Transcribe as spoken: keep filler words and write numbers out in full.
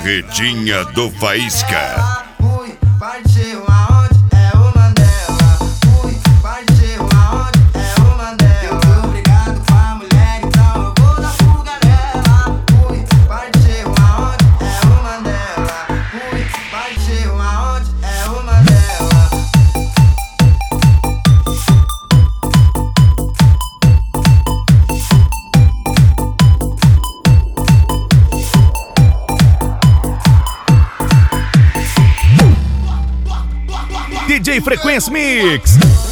Carretinha do Faísca. Fui, partiu aonde é o Mandela. Fui, partiu aonde é o Mandela. Eu tô brigado com a mulher, então eu vou dar fuga nela. Fui, partiu aonde é o Mandela. Fui, partiu aonde é o Mandela. D J Frequência Mix.